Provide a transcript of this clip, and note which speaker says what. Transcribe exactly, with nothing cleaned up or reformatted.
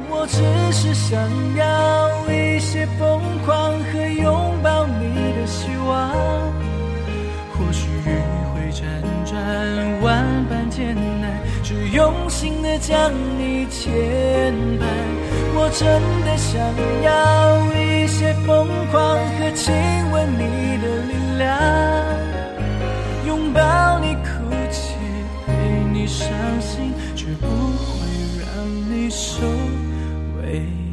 Speaker 1: 我只是想要一些疯狂和拥抱你的希望，或许迂回辗转万般艰难，只用心的将你牵绊。我真的想要一些疯狂和亲吻你的力量，拥抱你哭泣，陪你伤心，绝不会让你受委